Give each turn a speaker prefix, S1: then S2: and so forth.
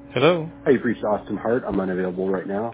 S1: Hello.
S2: Hi, you've reached Austin Hart. I'm unavailable right now.